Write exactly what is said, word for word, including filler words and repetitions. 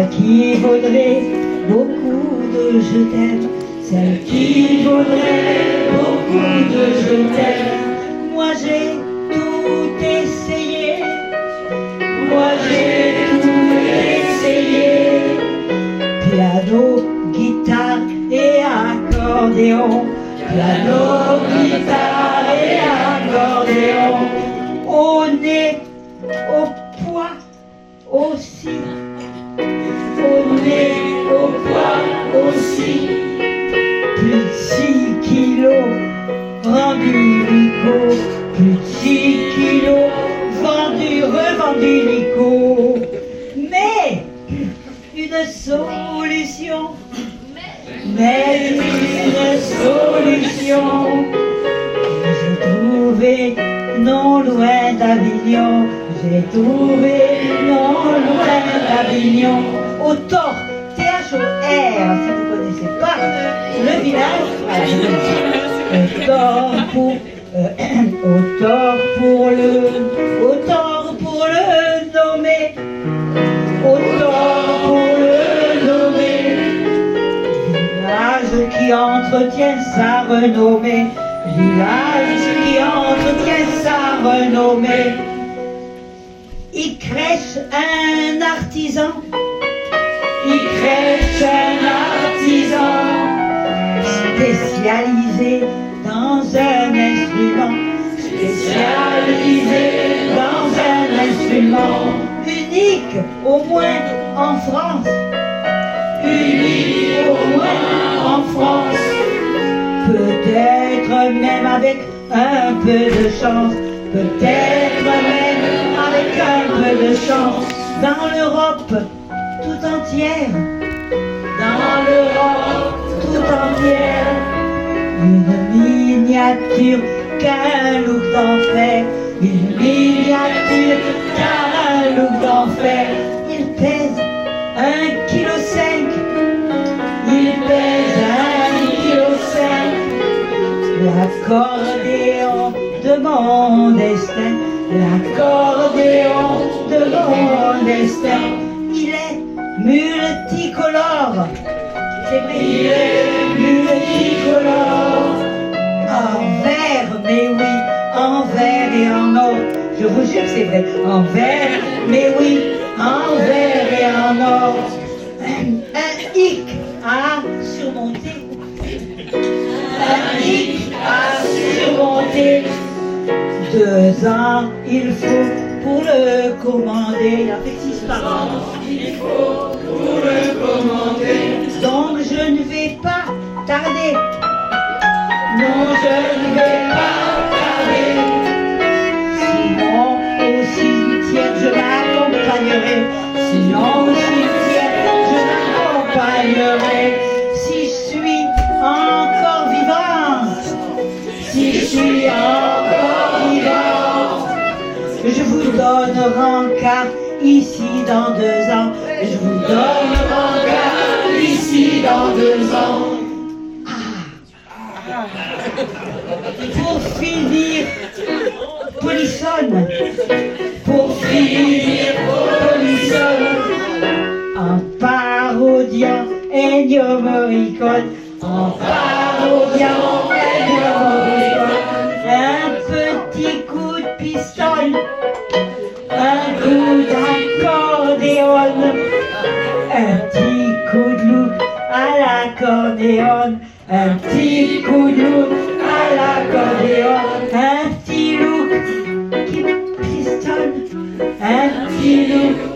celle qui vaudrait beaucoup de je t'aime, celle qui vaudrait beaucoup de je t'aime. Moi j'ai tout essayé, moi j'ai tout essayé, piano, guitare et accordéon, piano, guitare et accordéon, au nez, au poids aussi, au nez, au poids aussi, plus de six kilos rendus lico, plus de six kilos vendus, revendus lico, mais une solution, mais une solution, j'ai trouvé non loin d'Avignon, j'ai trouvé non loin d'Avignon, au Thor, T H O R, si vous ne connaissez pas le village, au Thor pour, euh, au Thor pour le, au Thor pour le nommer, au Thor pour le nommer, village qui entretient sa renommée, village qui entretient sa renommée. Il crèche un artisan, il crèche un artisan, spécialisé dans un instrument, spécialisé dans un instrument, unique au moins en France, unique au moins en France, peut-être même avec un peu de chance, peut-être même avec un peu de chance, dans l'Europe tout entière, dans l'Europe tout entière, une miniature qu'un look d'enfer, une miniature qu'un look d'enfer, il pèse un kilo cinq, il pèse un kilo cinq, l'accordéon de mon destin, l'accordéon de mon destin, il est multicolore, c'est vrai, il est multicolore, en vert, mais oui, en vert et en or, je vous jure c'est vrai, en vert, mais oui, en vert et en or, un, un hic à surmonter, un hic à surmonter, deux ans il faut pour le commander, il a fait six par an, il faut pour le commander, donc je ne vais pas tarder, non je ne vais pas tarder, sinon au cimetière je l'accompagnerai, sinon au cimetière je l'accompagnerai, si je suis encore vivante, si je suis encore vivante, je vous donne rencard ici dans deux ans, je vous donne rencard ici dans deux ans. Ah. Pour finir, polissonne, pour finir, polissonne, en parodiant Ennio Morricone, en parodiant Ennio Morricone, un petit coup de piston, un coup d'accordéon, un petit coup de loup à l'accordéon, un petit coup de loup à l'accordéon, un petit loup qui pistonne, un petit loup